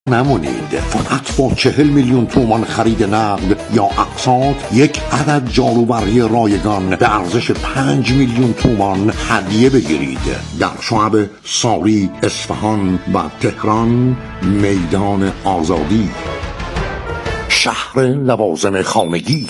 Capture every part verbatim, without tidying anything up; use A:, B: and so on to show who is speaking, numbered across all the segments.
A: نمونید. فقط با چهل میلیون تومان خرید نقد یا اقساط یک عدد جاروبرقی رایگان به ارزش پنج میلیون تومان هدیه بگیرید. در شعب ساری، اصفهان و تهران، میدان آزادی، شهر لوازم خانگی.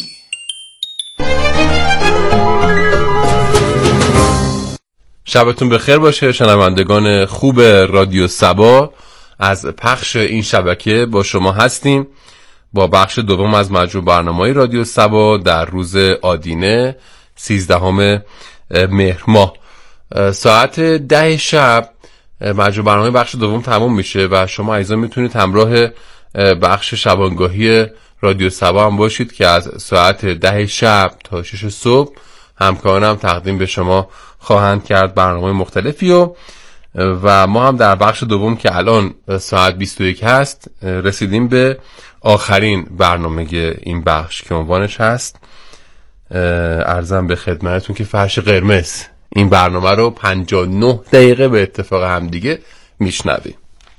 B: شبتون بخیر باشه شنوندگان خوب رادیو صبا. از پخش این شبکه با شما هستیم با بخش دوم از مجموع برنامه‌های رادیو صبا در روز آدینه سیزدهم مهر ماه. ساعت ده شب مجموع برنامه بخش دوم تموم میشه و شما عزیزان میتونید همراه بخش شبانگاهی رادیو صبا هم باشید که از ساعت ده شب تا شش صبح همکارانم تقدیم به شما خواهند کرد برنامه مختلفی و و ما هم در بخش دوم که الان ساعت بیست و یک هست رسیدیم به آخرین برنامه این بخش که عنوانش هست عرضم به خدمتتون که فرش قرمز. این برنامه رو پنجاه و نه دقیقه به اتفاق هم دیگه میشنویم.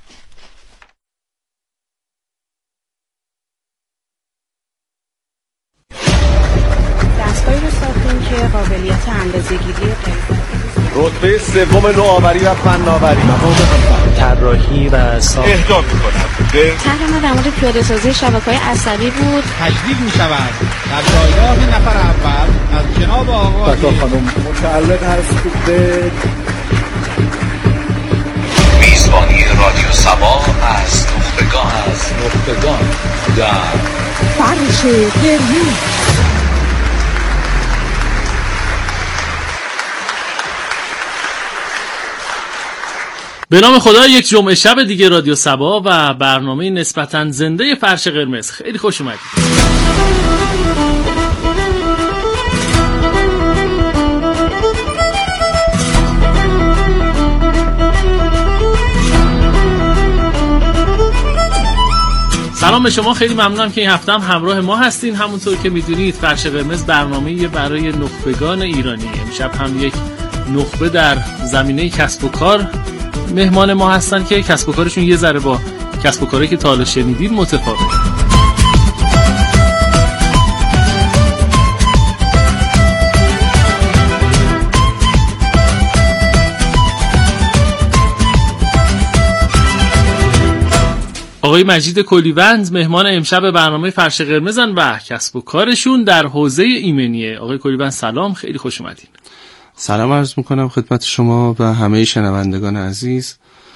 C: دستگاهی رو ساختیم که قابلیت اندازه‌گیری
D: رتبه سوم نوآوری و فناوری
E: طراحی و ساخت
D: اهدا می‌کند.
C: طرح ما در مورد پیاده‌سازی شبکه‌های عصبی بود.
F: تجدید می‌شود در جایگاه نفر اول از جناب آقای
D: فتا خانم متعلق هست به
G: میزبانی رادیو صبا از نخبگان از نخبگان در
C: فرش قرمز.
E: به نام خدا. یک جمعه شب دیگه رادیو صبا و برنامه نسبتاً زنده فرش قرمز. خیلی خوش اومدید. سلام به شما، خیلی ممنونم که این هفته هم همراه ما هستین. همونطور که میدونید فرش قرمز برنامه‌ای برای نخبگان ایرانی. امشب هم یک نخبه در زمینه کسب و کار مهمان ما هستن که کسب و کارشون یه ذره با کسب و کاری که تا حالا شنیدید متفاوته. آقای مجید کلیوند مهمان امشب برنامه فرش قرمزن و کسب و کارشون در حوزه ایمنیه. آقای کلیوند سلام، خیلی خوش اومدین.
H: سلام عرض میکنم خدمت شما و همه شنوندگان عزیز.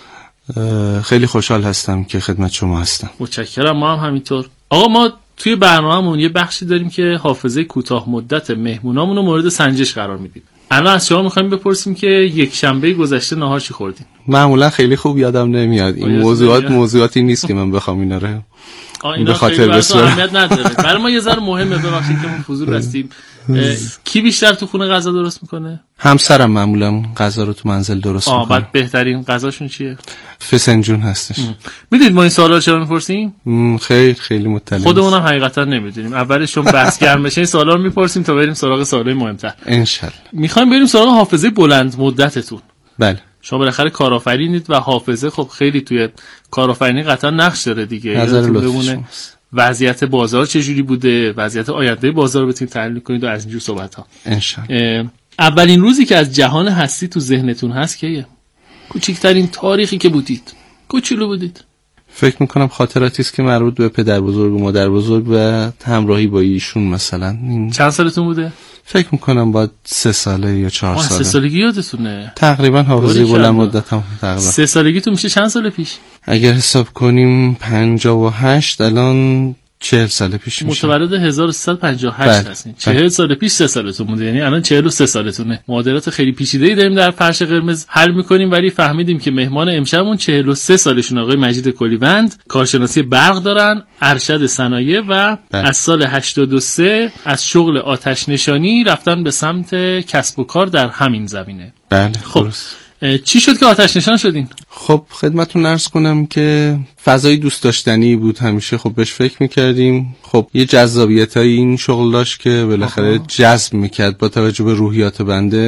H: خیلی خوشحال هستم که خدمت شما هستم.
E: متشکرم. ما هم همینطور. آقا ما توی برنامه‌مون یه بخشی داریم که حافظه کوتاه مدت مهمونامون رو مورد سنجش قرار میدیم. الان از شما میخوایم بپرسیم که یک شنبه گذشته نهار چی خوردین؟
H: معمولا خیلی خوب یادم نمیاد. این موضوعات موضوعاتی نیست که من بخوام اینا رو
E: به خاطر بسیار اهمیت نداره. برای ما یه ذره مهمه. ببخشید که ما فضول هستیم. کی بیشتر تو خونه غذا درست میکنه؟
H: همسرم معمولا غذا رو تو منزل درست میکنه.
E: آه بعد بهترین غذاشون چیه؟
H: فسنجون هستش.
E: میدونید ما این سوالا چرا میپرسیم؟
H: خیلی خیلی مطلع.
E: خودمون هم حقیقتا نمیدونیم. اولشون بحث گرم بشه این سوالا رو میپرسیم تا بریم سراغ سوالای مهمتر.
H: ان شاء الله.
E: میخوایم بریم سراغ حافظه بلند مدتتون.
H: بله.
E: شما بالاخره کارآفرینید و حافظه خب خیلی توی کارآفرینی قطعا نقش داره دیگه.
H: نظر لطفی.
E: وضعیت بازار چجوری بوده، وضعیت آینده بازار رو بتونید تحلیل کنید و از اینجور صحبت ها.
H: ان شاء الله.
E: اولین روزی که از جهان هستی تو ذهنتون هست کیه؟ کوچکترین تاریخی که بودید، کوچولو بودید؟
H: فکر میکنم خاطراتی است که مربوط به پدر بزرگ و مادر بزرگ و همراهی با ایشون مثلا.
E: چند سالتون بوده؟
H: فکر میکنم با سه ساله یا چهار ساله.
E: سه سالگی یادتونه؟
H: تقریبا حافظه بلند مدت هم تقریبا.
E: سه سالگی تو میشه چند سال پیش؟
H: اگر حساب کنیم پنجاه و هشت، الان چهل سال پیش میشه.
E: متولد هزار و سیصد و پنجاه و هشت هستین. چهل سال پیش سه سالتون بوده، یعنی الان چهل و سه سالتونه. معادلات خیلی پیچیده‌ای داریم در فرش قرمز حل می‌کنیم، ولی فهمیدیم که مهمان امشبمون چهل و سه سالشون آقای مجید کلیوند، کارشناسی برق دارن، ارشد صنایع و بله. از سال هشتاد و سه از شغل آتش نشانی رفتن به سمت کسب و کار در همین زمینه.
H: بله.
E: خب درست. چی شد که آتش نشان شدین؟
H: خب خدمتتون عرض کنم که فضای دوست داشتنی بود، همیشه خب بهش فکر میکردیم. خب یه جذابیتای این شغل داشت که بالاخره جذب میکرد با توجه به روحیات بنده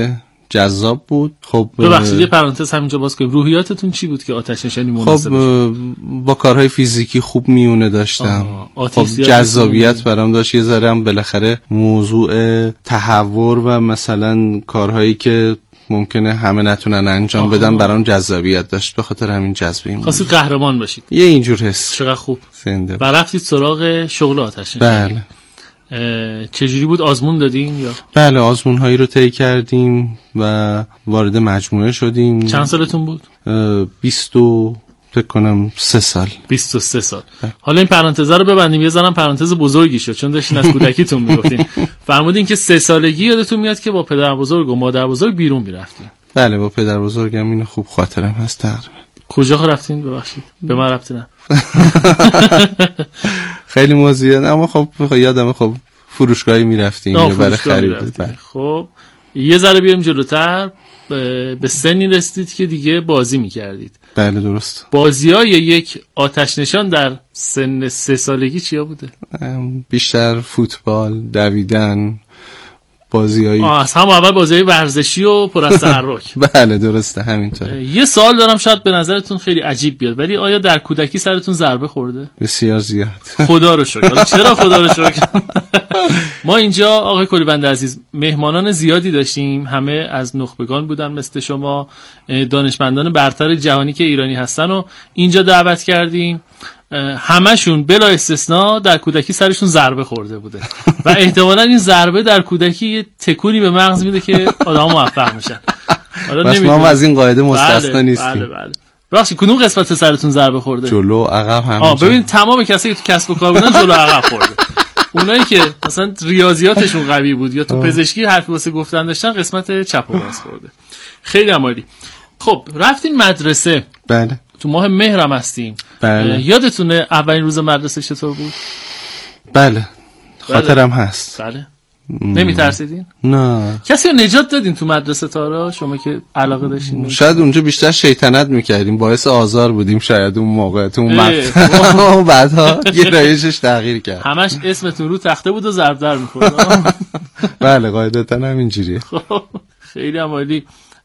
H: جذاب بود. خب
E: ببخشید یه پرانتز همینجا باز کنیم، روحیاتتون چی بود که آتش نشانی مناسب
H: خب با کارهای فیزیکی خوب میونه داشتم. خب جذابیت برام داشت، یه ذره هم بالاخره موضوع تحور و مثلا کارهایی که ممکنه همه نتونن انجام آها. بدن برام جذابیت داشت، به خاطر همین جذبه این
E: خواستید قهرمان باشید.
H: یه اینجور حس.
E: چقدر خوب.
H: زنده.
E: و رفتید سراغ شغل آتش نشانی.
H: بله.
E: چجوری بود، آزمون دادین یا؟
H: بله آزمون هایی رو طی کردیم و وارد مجموعه شدیم.
E: چند سالتون بود؟
H: بیست و فکر کنم سه سال.
E: بیست و سه سال. حالا این پرانتز رو ببندیم، یه ذره پرانتز بزرگی شد چون داشتین از کودکیتون میگفتین. فرمودین که سه سالگی یادتون میاد که با پدر بزرگ و مادر بزرگ بیرون میرفتین.
H: بله با پدر بزرگم اینو خوب خاطرم هست تقریبا.
E: کجا رفتین ببخشید؟ به من ربطی نه.
H: خیلی موضوعه اما خب یادمه خب فروشگاهی میرفتیم برای خرید.
E: خب یه ذره بیاریم جلوتر، به سنی رسیدید که دیگه بازی میکردید.
H: بله درست.
E: بازی‌های یک آتش نشان در سن سه سالگی چیا بوده؟
H: بیشتر فوتبال، دویدن، بازی‌های
E: آه از هم اول بازی‌های ورزشی و پر از تحرک.
H: بله درسته همینطور.
E: یه سوال دارم شاید به نظرتون خیلی عجیب بیاد، ولی آیا در کودکی سرتون ضربه خورده؟
H: بسیار زیاد.
E: خدا رو شکر. چرا خدا رو شکر؟ ما اینجا آقای کلیبند عزیز مهمانان زیادی داشتیم، همه از نخبگان بودن مثل شما، دانشمندان برتر جهانی که ایرانی هستن و اینجا دعوت کردیم. همشون بلا استثناء در کودکی سرشون ضربه خورده بوده و احتمالاً این ضربه در کودکی یه تکونی به مغز میده که آدم موفق میشن.
H: بس ما از این قاعده مستثنا نیستیم.
E: بله بله. ببخشید کدوم قسمت سرتون ضربه خورده؟
H: جلو عقب همه.
E: آه ببین تمام کسایی که تو کسب و کار بودن جلو عقب خورده. اونایی که مثلا ریاضیاتشون قوی بود یا تو آه. پزشکی حرفی واسه گفتن داشتن قسمت چپ و راست خورده. خیلی عالی. خب رفتین مدرسه.
H: بله.
E: تو ماه مهرم هستیم.
H: بله.
E: یادتونه اولین روز مدرسه چطور بود؟
H: بله خاطرم بله. هست.
E: بله. نمی ترسیدین؟
H: نه.
E: کسی رو نجات دادین تو مدرسه تارا شما که علاقه داشتین؟
H: شاید اونجا بیشتر شیطنت میکردیم، باعث آزار بودیم شاید اون موقع تو اون مقطع. بعدها گرایشش تغییر کرد.
E: همش اسمتون رو تخته بود و ضرب در می‌خورد.
H: بله قاعدتاً همینجوریه.
E: خیلی عالی.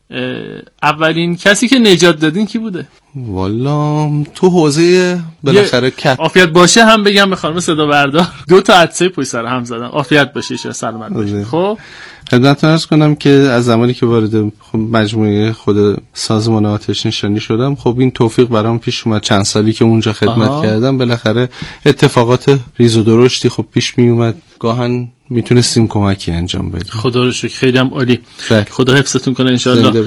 E: اولین کسی که نجات دادین کی بوده؟
H: والا تو حوزه بالاخره کت
E: عافیت باشه هم بگم به خانم صدا بردار دو تا عدسه پشت سر هم زدن. عافیت باشه شه سلامت باشه. خب
H: خدمتتون عرض کنم که از زمانی که وارد مجموعه خود سازمان آتش نشانی شدم خب این توفیق برام پیش اومد. چند سالی که اونجا خدمت آها. کردم بالاخره اتفاقات ریز و درشتی خب پیش می اومد، گاهن میتونستیم کمکی انجام بدیم.
E: خدا رو شکر. خیلی هم عالی. خدا حفظتون کنه ان شاء الله.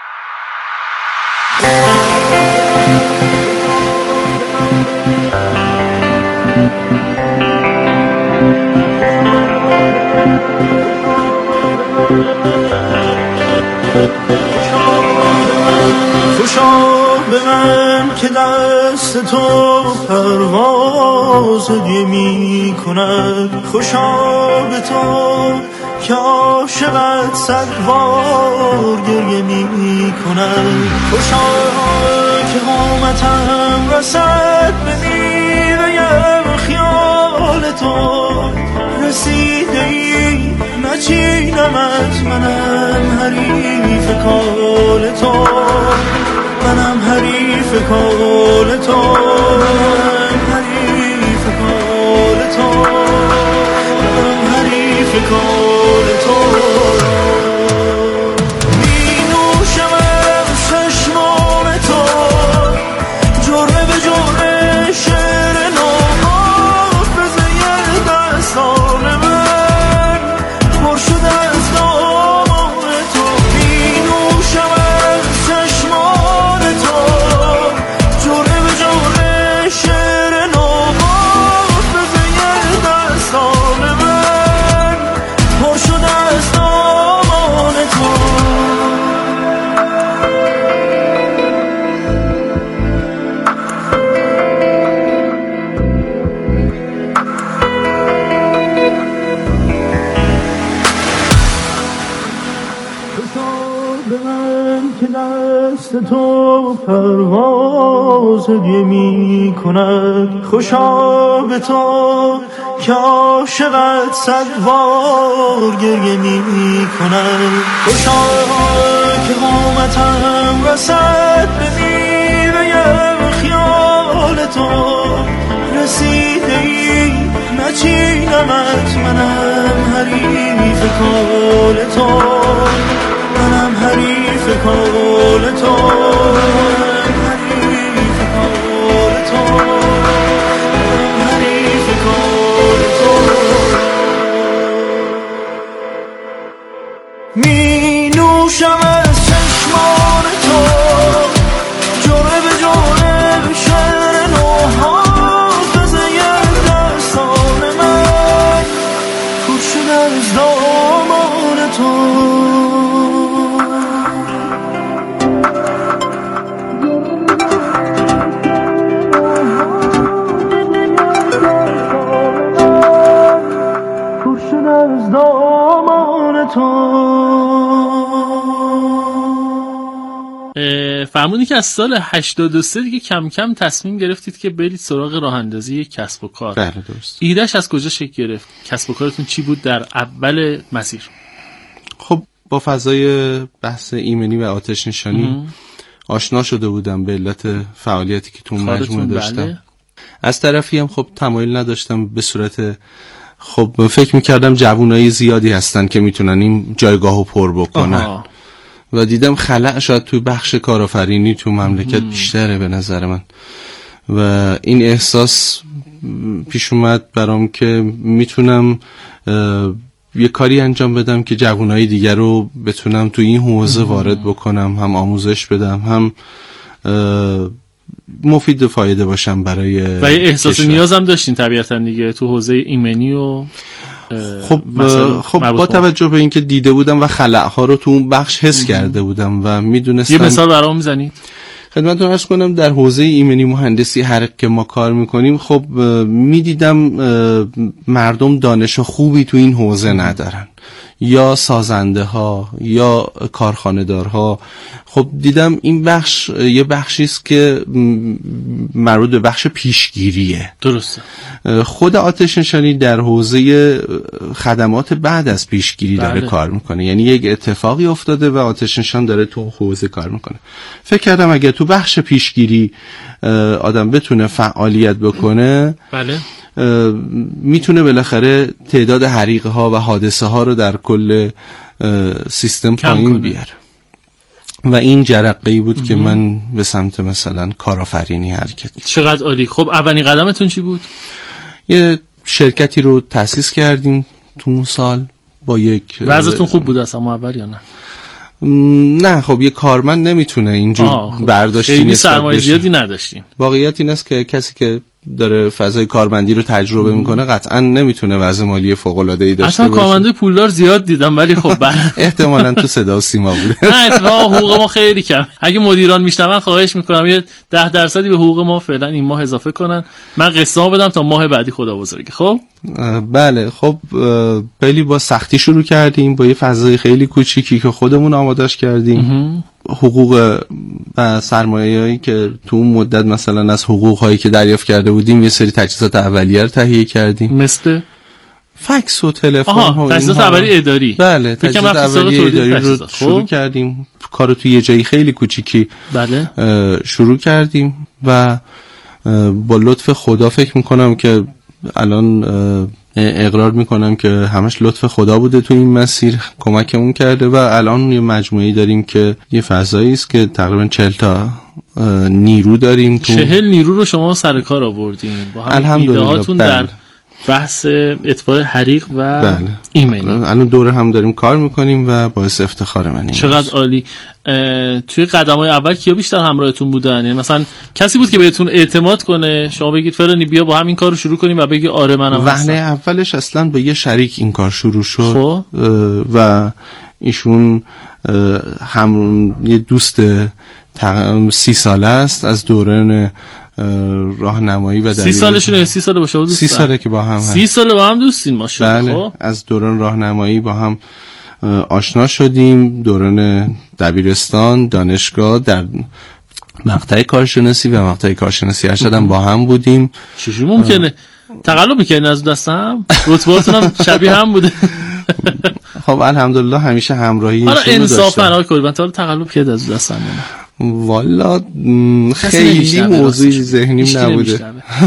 I: خوشا به من که دست تو پرواز دیگه می کند، خوشا به تو که عاشقت صد بار گریه می کند، خوشا که قامتم رسد به میوه خیال تو، رسیده ای نچینمت منم حریف کال تو، منم حریف کال تو، منم حریف کال تو، منم حریف کال تو. می نوشم از چشمان تو جرعه به جرعه شعر ناحافظه دستان من پر شده از نام تو. می نوشم از چشمان تو جرعه به جرعه شعر ناحافظه دستان من پر شده از نام تو. به من که دست تو پرواز باز هدیه می کند. خوشا به تو که عاشقت صد بار گریه می کند. خوشا که قامتم رسد به میوه خیال تو. رسیده ای نچینمت، منم حریف کار تو. منم حریف کار تو. حریف کار تو. حریف کار تو. می نوشم از چشمان تو جرعه به جرعه شعر نو حافظه دستان من خود شده از دامان تو.
E: فرمودی که از سال هشتاد و سه دیگه کم کم تصمیم گرفتید که برید سراغ راه اندازی کسب و کار.
H: بله درست.
E: ایدهش از کجا شکل گرفت؟ کسب و کارتون چی بود در اول مسیر؟
H: خب با فضای بحث ایمنی و آتش نشانی ام. آشنا شده بودم به علت فعالیتی که تو مجموعه داشتم. بله. از طرفی هم خب تمایل نداشتم به صورت، خب فکر میکردم جوانای زیادی هستن که میتونن این جایگاهو پر بکنن. آها. و دیدم خلأ شاید توی بخش کارآفرینی تو مملکت مم. بیشتره به نظر من. و این احساس پیش اومد برام که میتونم یه کاری انجام بدم که جوانای دیگر رو بتونم تو این حوزه وارد بکنم، هم آموزش بدم، هم مفید و فایده باشم برای.
E: و احساس کشور. نیازم داشتین طبیعتا دیگه تو حوزه ایمنی و
H: خب خب با توجه به اینکه دیده بودم و خلأها رو تو اون بخش حس کرده بودم و میدونستم.
E: یه مثال برام میزنید؟
H: خدمتتون عرض کنم در حوزه ایمنی مهندسی هر که ما کار میکنیم، خب میدیدم مردم دانش خوبی تو این حوزه ندارن، یا سازنده ها یا کارخانه دارها. خب دیدم این بخش یه بخشی است که مربوط به بخش پیشگیریه.
E: درسته.
H: خود آتش نشانی در حوزه خدمات بعد از پیشگیری بله. داره کار میکنه، یعنی یک اتفاقی افتاده و آتش نشان داره تو حوزه کار میکنه. فکر کردم اگه تو بخش پیشگیری آدم بتونه فعالیت بکنه
E: بله
H: میتونه بالاخره تعداد حریقه ها و حادثه ها رو در کل سیستم پایین بیاره. و این جرقه‌ای بود که من به سمت مثلا کارآفرینی حرکت.
E: چقدر عالی. خب اولین قدمتون چی بود؟
H: یه شرکتی رو تأسیس کردیم تو اون سال با یک.
E: وضعتون خوب بود اصلا اول یا نه؟
H: نه خب یه کارمند نمیتونه اینجور برداشتی
E: خیلی سرمایه زیادی نداشتیم.
H: واقعیت این است که کسی که داره فضای کارمندی رو تجربه میکنه قطعا نمیتونه وضع مالی فوق العاده ای داشته باشه.
E: اصلا کارمندای پولدار زیاد دیدم ولی خب
H: احتمالاً تو صدا و سیما بوده.
E: نه اتفاقا حقوق ما خیلی کم. اگه مدیران میشنون خواهش میکنم یه ده درصدی به حقوق ما فعلا این ماه اضافه کنن، من قسطمو بدم تا ماه بعدی خدا بزرگه. خب
H: بله. خب خیلی با سختی شروع کردیم، با یه فضای خیلی کوچیکی که خودمون آمادهش کردیم. حقوق و سرمایه‌ای که تو اون مدت مثلا از حقوق‌هایی که دریافت کرده بودیم یه سری تجهیزات اولیه رو تهیه کردیم،
E: مثل
H: فکس و تلفن ها.
E: تجهیزات اولیه اداری.
H: بله تجهیزات اولیه اداری رو شروع کردیم. کارو تو یه جایی خیلی کوچیکی
E: بله
H: شروع کردیم و با لطف خدا فکر میکنم که الان اقرار میکنم که همش لطف خدا بوده تو این مسیر، کمکمون کرده و الان یه مجموعه‌ای داریم که یه فضایی است که تقریبا چهل تا نیرو داریم. تو
E: چهل نیرو رو شما سر کار آوردین با هم ایده‌هاتون در بحث اطفاء حریق و
H: بله.
E: ایمنی.
H: الان دوره هم داریم کار میکنیم و باعث افتخار منه.
E: چقدر عالی. توی قدم‌های اول کیا بیشتر همراهتون بودن؟ یعنی مثلا کسی بود که بهتون اعتماد کنه شما بگید فلانی بیا با همین کارو شروع کنیم و بگی آره منم هستم؟
H: وهله اولش اصلا به یه شریک این کار شروع شد و ایشون هم یه دوست سی ساله است از دوران راهنمایی و
E: سی سالشونه. سی ساله باشه دوست
H: سی ساله که با هم هست.
E: سی ساله با هم دوستین ماشاءالله.
H: بله. از دوران راهنمایی با هم آشنا شدیم، دوران دبیرستان، دانشگاه، در مقطع کارشناسی و مقطع کارشناسی ارشد هم با هم بودیم.
E: چجوری ممکنه تقلب میکنین از دستم؟ رتبهاتون هم شبیه هم بوده.
H: خب الحمدلله همیشه همراهی
E: حالا انصافا آقای کلبن تا تقلب کرد از دستم؟
H: والا خیلی موضوع ذهنیم نبوده.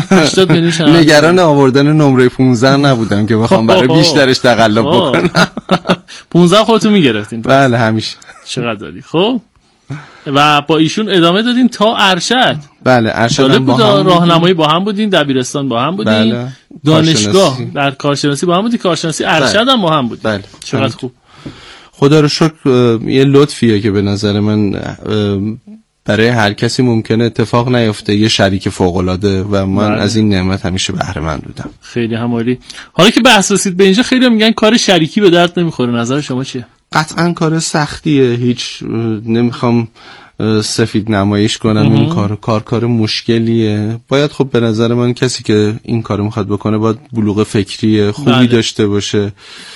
H: نگران آوردن نمره پانزده نبودم که بخوام برای بیشترش تقلب بکنم.
E: پانزده خودتون میگرفتین؟
H: بله همیشه.
E: چقدر دادی؟ خب و با ایشون ادامه دادین تا ارشد؟
H: بله ارشد هم با هم
E: راهنمایی با هم بودین، دبیرستان با هم بودین، بله. دانشگاه در کارشناسی با هم بودین، کارشناسی ارشد بله. هم با هم بودین.
H: بله.
E: چقدر خوب.
H: خدا رو شکر یه لطفیه که به نظر من برای هر کسی ممکنه اتفاق نیفته، یه شریک فوق العاده و من بله. از این نعمت همیشه بهره مند بودم.
E: خیلی همالی. حالا که بحث رسید به اینجا خیلی میگن کار شریکی به درد نمیخوره، نظر شما چیه؟
H: قطعا کار سختیه، هیچ نمیخوام سفید نمایش کنم این کار کار کار مشکلیه. باید خب به نظر من کسی که این کارو میخواد بکنه باید بلوغ فکری خوبی بله. داشته باشه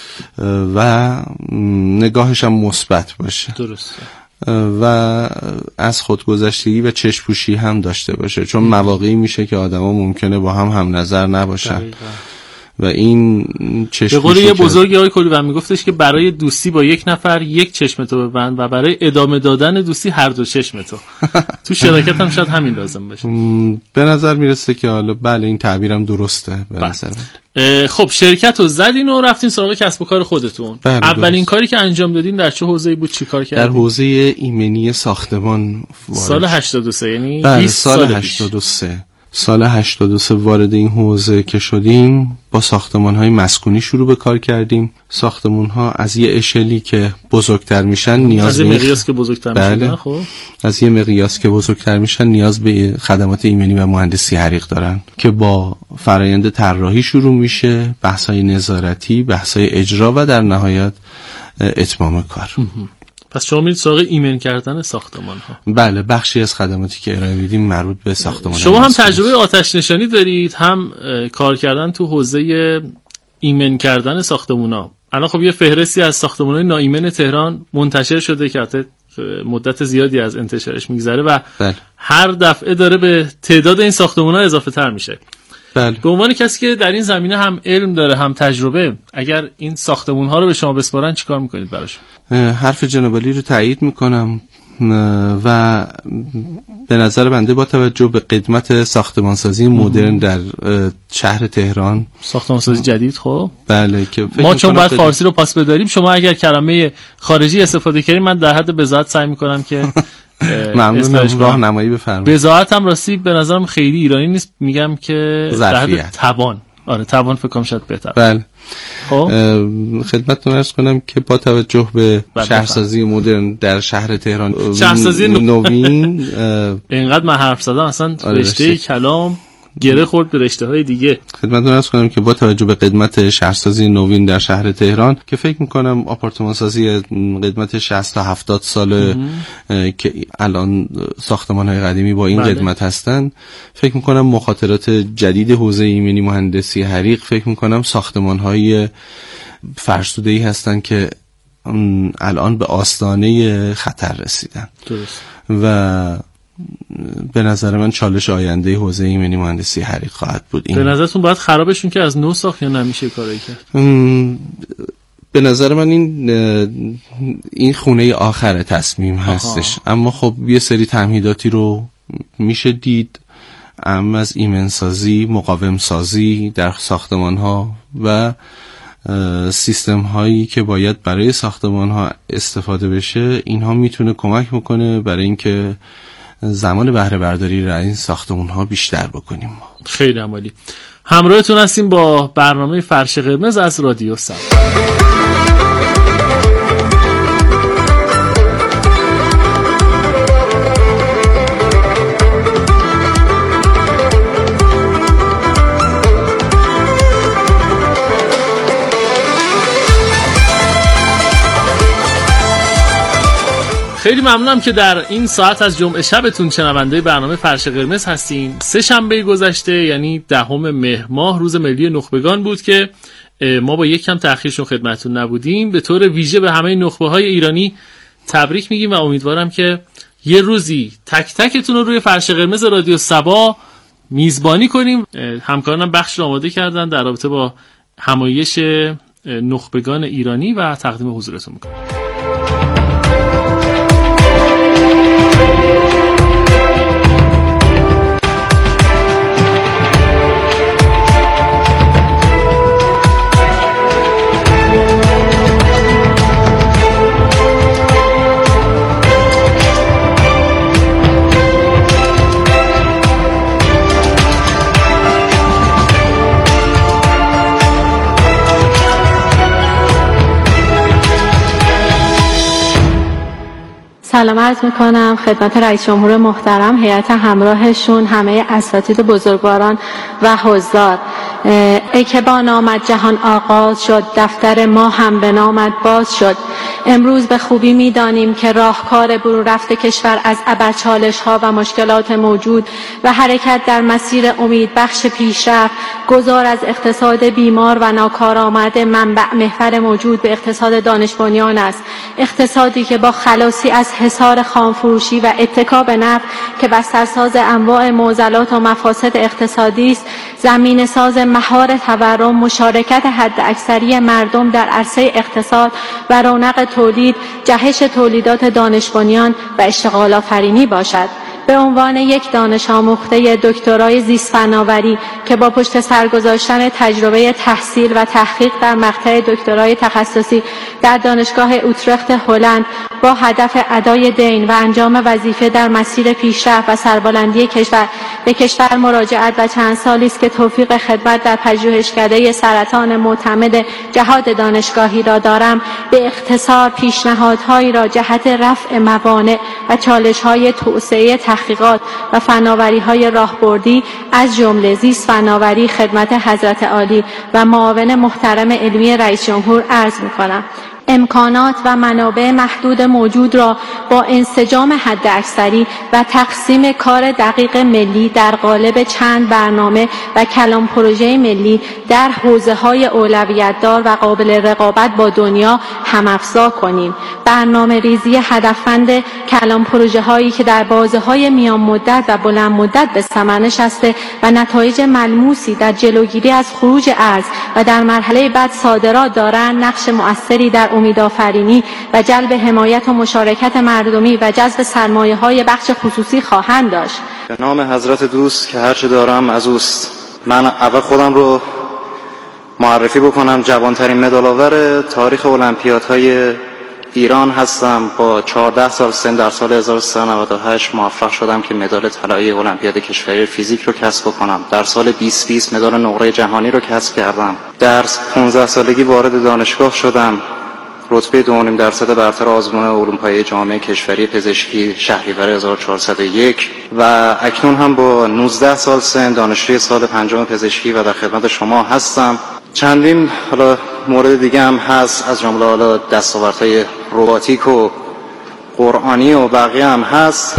H: و نگاهش هم مثبت باشه.
E: درسته.
H: و از خودگذشتگی و چشم‌پوشی هم داشته باشه، چون مواقعی میشه که آدما ممکنه با هم هم نظر نباشن دقیقا. و این چشم
E: به قول یه بزرگی آقای کلبن میگفتش که برای دوستی با یک نفر یک چشم تو ببند و برای ادامه دادن دوستی هر دو چشم تو. تو شراکت هم شاید همین لازم باشه.
H: به نظر میرسه که حالا بله این تعبیرم درسته به نظر من.
E: خب شرکت رو زدین و رفتین سراغ کسب و کار خودتون. اولین کاری که انجام دادین در چه حوزه‌ای بود؟ چیکار کردین؟
H: در حوزه ایمنی ساختمان وارد.
E: سال هشتاد و سه یعنی
H: بیست سال هشتاد و سه. سال هشتاد و سه وارد این حوزه که شدیم با ساختمان‌های مسکونی شروع به کار کردیم. ساختمان‌ها از یه اشلی که بزرگتر میشن نیاز
E: از یه مقیاس که بزرگتر
H: بله.
E: میشن خب
H: از یه مقیاس که بزرگتر میشن نیاز به خدمات ایمنی و مهندسی حریق دارن که با فرآیند طراحی شروع میشه، بحث‌های نظارتی، بحث‌های اجرا و در نهایت اتمام کار.
E: پس شما میرید سراغ ایمن کردن ساختمان ها؟
H: بله بخشی از خدماتی که ارائه میدیم مربوط به ساختمان.
E: شما هم تجربه آتش نشانی دارید، هم کار کردن تو حوزه ایمن کردن ساختمان ها. الان خب یه فهرستی از ساختمان های ناایمن تهران منتشر شده که حتی مدت زیادی از انتشارش میگذره و بله. هر دفعه داره به تعداد این ساختمان ها اضافه تر میشه.
H: بله.
E: به عنوان کسی که در این زمینه هم علم داره هم تجربه، اگر این ساختمون ها رو به شما بسپارن چیکار میکنید براشون؟
H: حرف جناب علی رو تایید میکنم و به نظر بنده با توجه به قدمت ساختمانسازی مدرن در شهر تهران،
E: ساختمانسازی جدید خب
H: بله که
E: ما چون باید قدم... فارسی رو پاس بداریم، شما اگر کلمه خارجی استفاده کردین من در حد بضاعت سعی میکنم که
H: ممنونم راهنمایی بفرمایید.
E: بضاعت هم راستی به نظرم خیلی ایرانی نیست، میگم که در حد توان. آره توان فکر کنم شاید بهتر.
H: بله. خب خدمتتون عرض کنم که با توجه به شهرسازی مدرن در شهر تهران،
E: شهرسازی
H: نوین
E: اینقدر من حرف زدم اصلا رشته کلام گره خورد به رشته‌های دیگه.
H: خدمتتون عرض کنم که با توجه به قدمت شهرسازی نوین در شهر تهران که فکر می‌کنم آپارتمان سازی قدمت شصت تا هفتاد سال که الان ساختمان‌های قدیمی با این بله. قدمت هستن، فکر می‌کنم مخاطرات جدید حوزه ایمنی مهندسی حریق، فکر می‌کنم ساختمان‌های فرسوده‌ای هستن که الان به آستانه خطر رسیدن.
E: درست.
H: و به نظر من چالش آینده حوزه ایمنی مهندسی حریق خواهد بود. این
E: به نظرتون باید خرابشون که از نو ساخت یا نمیشه کاری کرد؟
H: به نظر من این این خونه آخر تصمیم هستش. آها. اما خب یه سری تمهیداتی رو میشه دید، اما از ایمن سازی، مقاوم سازی در ساختمان ها و سیستم هایی که باید برای ساختمان ها استفاده بشه، اینها میتونه کمک بکنه برای اینکه زمان بهره برداری را این ساختمون ها بیشتر بکنیم.
E: خیلی عالی. همراهتون هستیم با برنامه فرش قرمز از رادیو سبا. خیلی ممنونم که در این ساعت از جمعه شبتون شنونده برنامه فرش قرمز هستین. سه شنبه گذشته یعنی دهم مهر ماه روز ملی نخبگان بود که ما با یک کم تأخیرشون خدمتتون نبودیم. به طور ویژه به همه نخبه‌های ایرانی تبریک میگیم و امیدوارم که یه روزی تک تکتون رو روی فرش قرمز رادیو صبا میزبانی کنیم. همکارانم بخش رو آماده کردن در رابطه با همایش نخبگان ایرانی و تقدیم حضورتون میکنم.
C: سلام عرض میکنم خدمت رئیس جمهور محترم، هیئت همراهشون، همه اساتید بزرگواران و حضار. ای که با نامت جهان آغاز شد، دفتر ما هم به نامت باز شد. امروز به خوبی میدانیم که راهکار برون رفت کشور از ابرچالش ها و مشکلات موجود و حرکت در مسیر امید بخش پیشرفت، گذار از اقتصاد بیمار و ناکارآمد منبع محور موجود به اقتصاد دانش بنیان است. اقتصادی که با خلاصی از حصار خامفروشی و اتکا به نفت که بسترساز انواع معضلات و مفاسد اقتصادی است، زمین ساز مهار تورم، مشارکت حداکثری مردم در عرصه اقتصاد و رونق تولید، جهش تولیدات دانش بنیان و اشتغال آفرینی باشد. به عنوان یک دانش آموخته دکترای زیست فناوری که با پشت سر گذاشتن تجربه تحصیل و تحقیق در مقطع دکترای تخصصی در دانشگاه اوترخت هلند با هدف ادای دین و انجام وظیفه در مسیر پیشرفت و سربلندی کشور به کشور مراجعت و چند سالی است که توفیق خدمت در پژوهشکده سرطان معتمد جهاد دانشگاهی را دارم، به اختصار پیشنهادهایی را جهت رفع موانع و چالش‌های توسعه تحقیقات و فناوری‌های راهبردی از جمله زیست فناوری خدمت حضرت عالی و معاون محترم علمی رئیس جمهور عرض می‌کنم. امکانات و منابع محدود موجود را با انسجام حداکثری و تقسیم کار دقیق ملی در قالب چند برنامه و کلان پروژه ملی در حوزه‌های اولویت‌دار و قابل رقابت با دنیا هم‌افزا کنیم. برنامه ریزی هدفمند کلان پروژه‌هایی که در بازه‌های میان مدت و بلند مدت به ثمر نشسته و نتایج ملموسی در جلوگیری از خروج ارز و در مرحله بعد صادرات دارند، نقش مؤثری در امیدآفرینی و جلب حمایت و مشارکت مردمی و جذب سرمایه‌های بخش خصوصی خواهند داشت.
J: به نام حضرت دوست که هرچه دارم از اوست. من اول خودم رو معرفی بکنم. جوانترین مدال‌آور تاریخ المپیادهای ایران هستم. با چهارده سال سن در سال هزار و سیصد و نود و هشت موفق شدم که مدال طلایی المپیاد کشوری فیزیک رو کسب کنم. در سال بیست بیست مدال نقره جهانی رو کسب کردم. در پانزده سالگی وارد دانشگاه شدم. رتبه دو و نیم درصد برتر آزمون علوم پایه جامعه کشوری پزشکی شهریور هزار و چهارصد و یک و اکنون هم با نوزده سال سن دانشجوی سال پنجم پزشکی و در خدمت شما هستم. چندین حالا مورد دیگه هم هست، از جمله حالا دستاوردهای رباتیک و قرآنی و بقیه هم هست.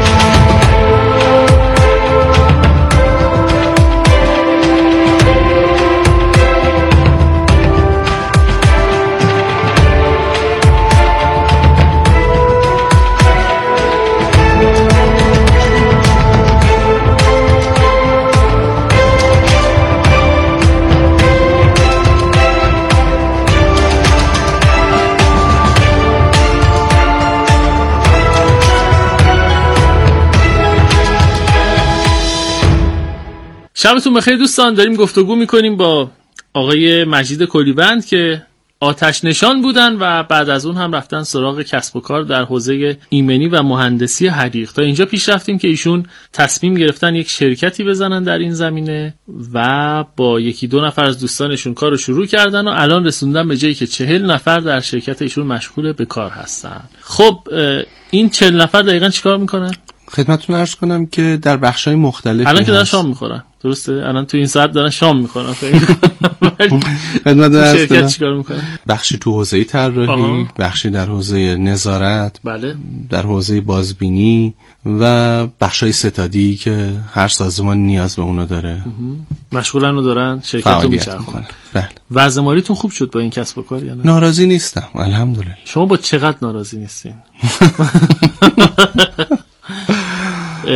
E: شبتون بخیر دوستان. داریم گفتگو میکنیم با آقای مجید کلیوند که آتش نشان بودن و بعد از اون هم رفتن سراغ کسب و کار در حوزه ایمنی و مهندسی حریق. تا اینجا پیش رفتیم که ایشون تصمیم گرفتن یک شرکتی بزنن در این زمینه و با یکی دو نفر از دوستانشون کار رو شروع کردن و الان رسوندن به جایی که چهل نفر در شرکت ایشون مشغول به کار هستن. خب این چهل نفر دقیقاً چیکار میکنن؟
H: خدمتتون عرض کنم که در بخش‌های مختلف
E: الان که دارن شام میخورن، درسته؟ الان تو این ساعت دارن شام میخورن.
H: خدمت عرض
E: شرکت چیکار میکنه؟
H: بخشی تو حوزه طراحی، بخشی در حوزه نظارت،
E: بله،
H: در حوزه بازبینی و بخشای ستادی که هر سازمان نیاز به اونو داره.
E: مشغولن و دارن شرکت رو میچرخونن.
H: بله.
E: وضع مالیتون خوب شد با این کسب و کار یا نه؟
H: ناراضی نیستم الحمدلله.
E: شما با چقدر ناراضی نیستین؟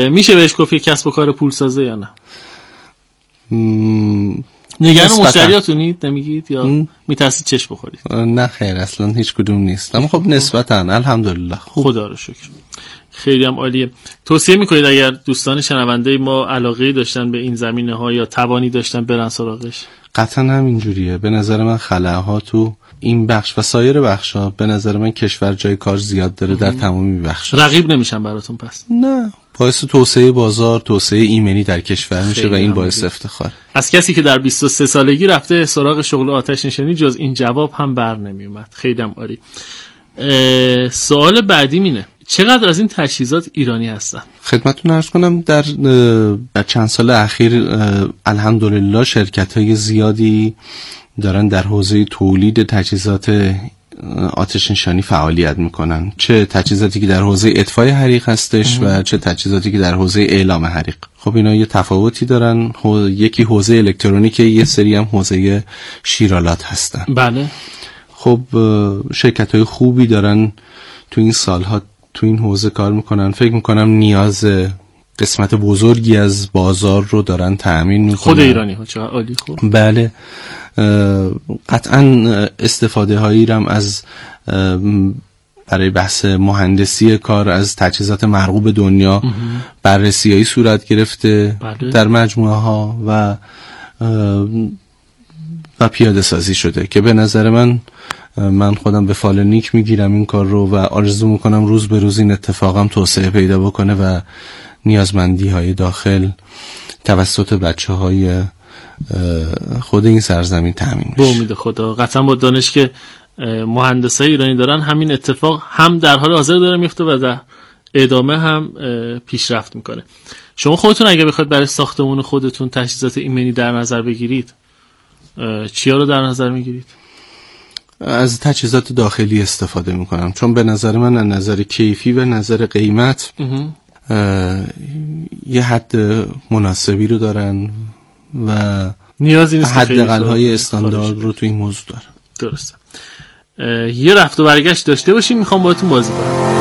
E: میشه بهش گفت کسب و کار پول سازه یا نه؟
H: م...
E: نگران مشتریاتونید نمیگید یا میترسید چشم بخورید؟
H: نه خیر اصلا هیچ کدوم نیست، اما خب نسبتاً الحمدلله
E: خدا رو شکر. خیلی هم عالیه. توصیه میکنید اگر دوستان شنونده ما علاقه داشتن به این زمینه ها یا توانی داشتن برن سراغش؟
H: قطعا همینجوریه. به نظر من خلاها تو این بخش و سایر بخش ها به نظر من کشور جای کار زیاد داره در تمامی بخش.
E: رقیب نمیشن براتون پس؟
H: نه، باعث توسعه بازار، توسعه ایمنی در کشور میشه و این باعث افتخار.
E: از کسی که در بیست و سه سالگی رفته سراغ شغل آتش نشانی جز این جواب هم بر نمی اومد. خیلی هم عالی. سوال بعدی اینه چقدر از این تجهیزات ایرانی هستن؟
H: خدمتتون عرض کنم در در چند سال اخیر الحمدلله شرکت‌های زیادی دارن در حوزه تولید تجهیزات آتش نشانی فعالیت میکنن، چه تجهیزاتی که در حوزه اطفای حریق هستش و چه تجهیزاتی که در حوزه اعلام حریق. خب اینا یه تفاوتی دارن، یکی حوزه الکترونیکه، یه سری هم حوزه شیرالات هستن.
E: بله.
H: خب شرکت‌های خوبی دارن تو این سالها تو این حوزه کار میکنن. فکر میکنم نیاز قسمت بزرگی از بازار رو دارن تأمین میکنن.
E: خود ایرانی ها چه عالی. خوب.
H: بله، قطعا استفاده هایی هم از برای بحث مهندسی کار از تجهیزات مرغوب دنیا بررسی هایی صورت گرفته بله. در مجموعه ها و و پیاده سازی شده که به نظر من من خودم به فال نیک میگیرم این کار رو و آرزو میکنم روز به روز این اتفاقم توسعه پیدا بکنه و نیازمندی های داخل توسط بچه های خود این سرزمین تامین
E: بشه. به امید خدا. قطعا با دانش که مهندسای ایرانی دارن همین اتفاق هم در حال حاضر داره میفته و در ادامه هم پیشرفت میکنه. شما خودتون اگه بخواید برای ساختمون خودتون تجهیزات ایمنی در نظر بگیرید چیا رو در نظر میگیرید؟
H: از تجهیزات داخلی استفاده میکنم، چون به نظر من از نظر کیفی و نظر قیمت یه حد مناسبی رو دارن و
E: نیازی نیست
H: حداقل های استاندارد رو تو این موضوع دارن.
E: درسته. یه رفت و برگشت داشته باشیم، میخوام باهاتون بازی کنم.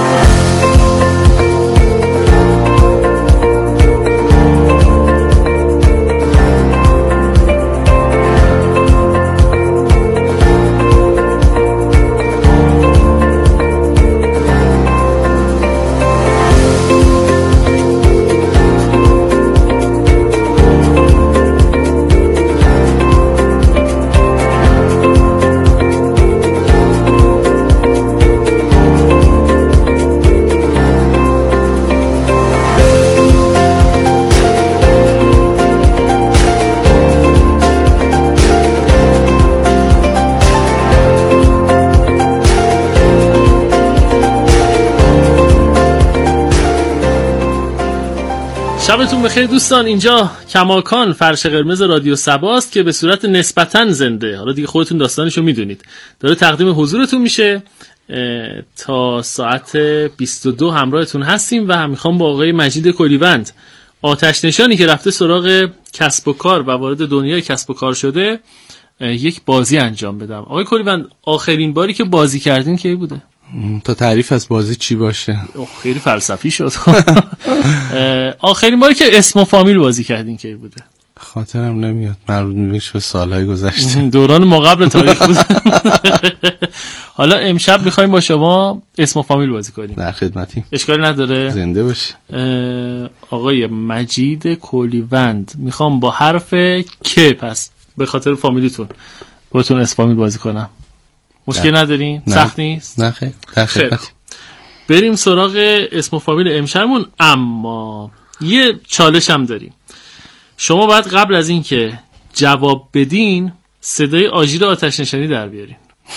E: شبتون بخیر دوستان. اینجا کماکان فرش قرمز رادیو سباست که به صورت نسبتاً زنده، حالا دیگه خودتون داستانشو میدونید، داره تقدیم حضورتون میشه. تا ساعت بیست و دو همراهتون هستیم و میخوام با آقای مجید کلیوند، آتش نشانی که رفته سراغ کسب و کار و وارد دنیای کسب و کار شده، یک بازی انجام بدم. آقای کلیوند آخرین باری که بازی کردین کی بوده؟
H: تا تعریف از بازی چی باشه؟
E: خیلی فلسفی شد. آخرین باری که اسم و فامیل بازی کردین کی بوده؟
H: خاطرم نمیاد، مربوط میشه به سالهای گذشته،
E: دوران ما قبل تاریخ بود. حالا امشب میخوایم با شما اسم و فامیل بازی کنیم.
H: در خدمتیم،
E: اشکالی نداره.
H: زنده باشی.
E: آقای مجید کلیوند، میخوام با حرف که پس به خاطر فامیلیتون باتون اسم فامیل بازی کنم. مشکل ندارین؟ سخت نیست؟
H: نه خیر، در خدمتیم.
E: بریم سراغ اسم و فامیل امشبمون. اما یه چالش هم داریم. شما باید قبل از این که جواب بدین صدای آژیر آتش نشانی در بیارین.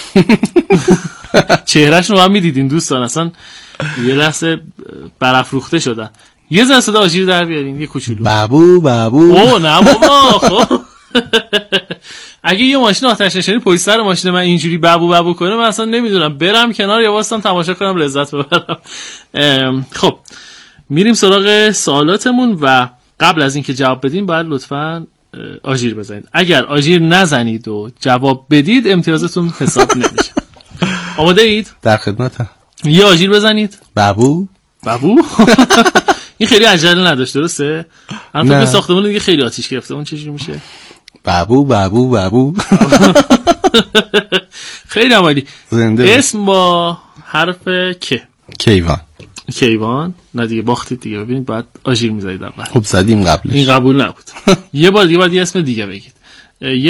E: چهرهش رو هم میدیدین دوستان، اصلا یه لحظه برافروخته شدن. یه ذره صدا آژیر در بیارین، یه کوچولو.
H: بابو بابو.
E: اوه نه بابا. خب اگه یه ماشین آتش نشانی پشت سر ماشین من اینجوری بابو بابو کنه، من اصلا نمیدونم برم کنار یا واسم تماشا کنم لذت ببرم. خب میریم سراغ سوالاتمون و قبل از اینکه جواب بدین باید لطفاً آژیر بزنید. اگر آژیر نزنید و جواب بدید امتیازتون حساب نمیشه. آماده اید؟
H: در خدمتم.
E: یه آژیر بزنید.
H: بابو
E: بابو. این خیلی عجله نداشت درسته؟ الان فکر ساختمون دیگه خیلی آتیش گرفته، اون چجوری میشه؟
H: بابو بابو بابو.
E: خیلی عالی. اسم با حرف که.
H: کیوان.
E: کیوان. نه دیگه باختید دیگه، ببینید بعد آژیر می‌زدید اول.
H: خب زدیم قبلش.
E: این قبول نبود. یه بار دیگه باید یه اسم دیگه بگید.